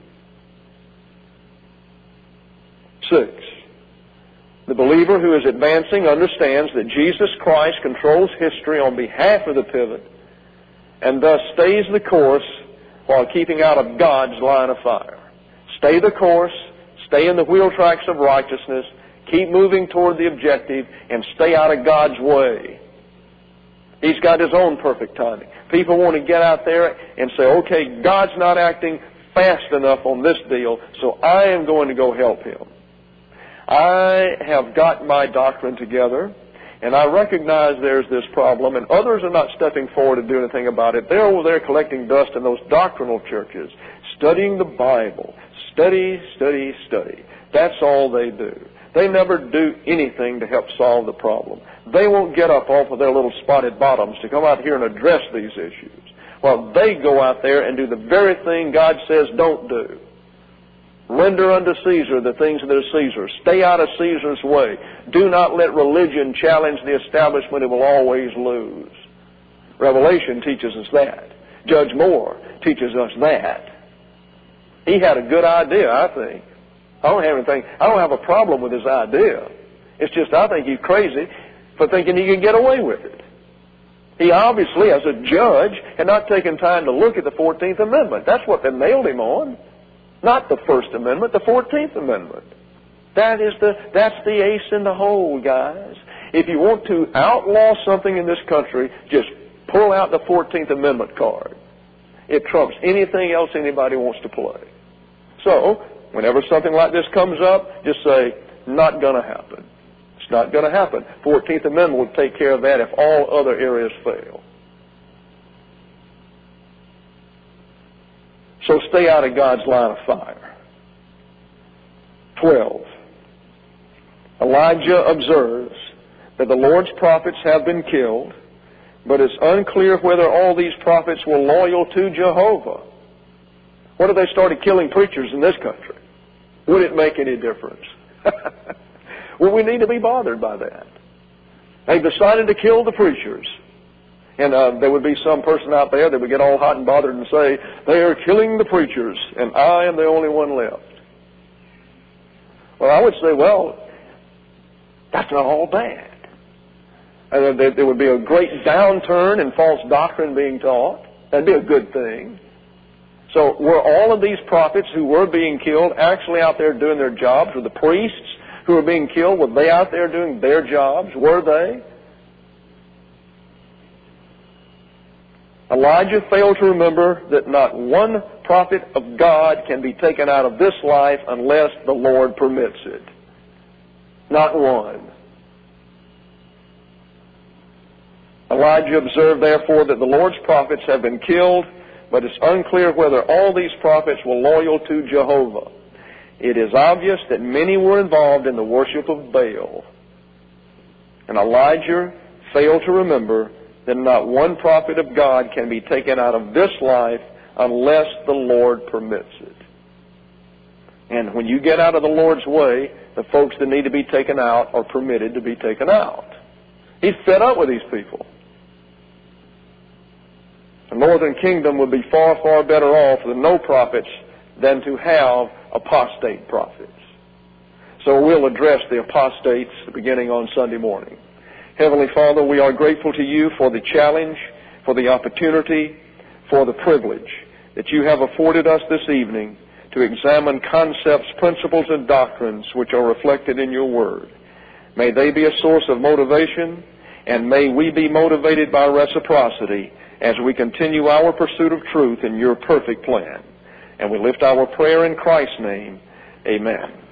Six, the believer who is advancing understands that Jesus Christ controls history on behalf of the pivot and thus stays the course while keeping out of God's line of fire. Stay the course, stay in the wheel tracks of righteousness, keep moving toward the objective, and stay out of God's way. He's got His own perfect timing. People want to get out there and say, okay, God's not acting fast enough on this deal, so I am going to go help Him. I have got my doctrine together, And I recognize there's this problem, and others are not stepping forward to do anything about it. They're over there collecting dust in those doctrinal churches, studying the Bible. Study, study, study. That's all they do. They never do anything to help solve the problem. They won't get up off of their little spotted bottoms to come out here and address these issues. Well, they go out there and do the very thing God says don't do. Render unto Caesar the things that are Caesar's. Stay out of Caesar's way. Do not let religion challenge the establishment. It will always lose. Revelation teaches us that. Judge Moore teaches us that. He had a good idea, I think. I don't have anything. I don't have a problem with his idea. It's just I think he's crazy for thinking he can get away with it. He obviously, as a judge, had not taken time to look at the fourteenth Amendment. That's what they nailed him on. Not the First Amendment, the fourteenth Amendment. That is the, that's the ace in the hole, guys. If you want to outlaw something in this country, just pull out the fourteenth Amendment card. It trumps anything else anybody wants to play. So, whenever something like this comes up, just say, not going to happen. It's not going to happen. fourteenth Amendment will take care of that if all other areas fail. So stay out of God's line of fire. Twelve. Elijah observes that the Lord's prophets have been killed, but it's unclear whether all these prophets were loyal to Jehovah. What if they started killing preachers in this country? Would it make any difference? Well, we need to be bothered by that. They've decided to kill the preachers. And uh, there would be some person out there that would get all hot and bothered and say, they are killing the preachers, and I am the only one left. Well, I would say, well, that's not all bad. And there would be a great downturn in false doctrine being taught. That'd be a good thing. So were all of these prophets who were being killed actually out there doing their jobs? Were the priests who were being killed, were they out there doing their jobs? Were they? Elijah failed to remember that not one prophet of God can be taken out of this life unless the Lord permits it. Not one. Elijah observed, therefore, that the Lord's prophets have been killed, but it's unclear whether all these prophets were loyal to Jehovah. It is obvious that many were involved in the worship of Baal. And Elijah failed to remember that not one prophet of God can be taken out of this life unless the Lord permits it. And when you get out of the Lord's way, the folks that need to be taken out are permitted to be taken out. He's fed up with these people. The northern kingdom would be far, far better off with no prophets than to have apostate prophets. So we'll address the apostates beginning on Sunday morning. Heavenly Father, we are grateful to you for the challenge, for the opportunity, for the privilege that you have afforded us this evening to examine concepts, principles, and doctrines which are reflected in your word. May they be a source of motivation, and may we be motivated by reciprocity as we continue our pursuit of truth in your perfect plan. And we lift our prayer in Christ's name. Amen.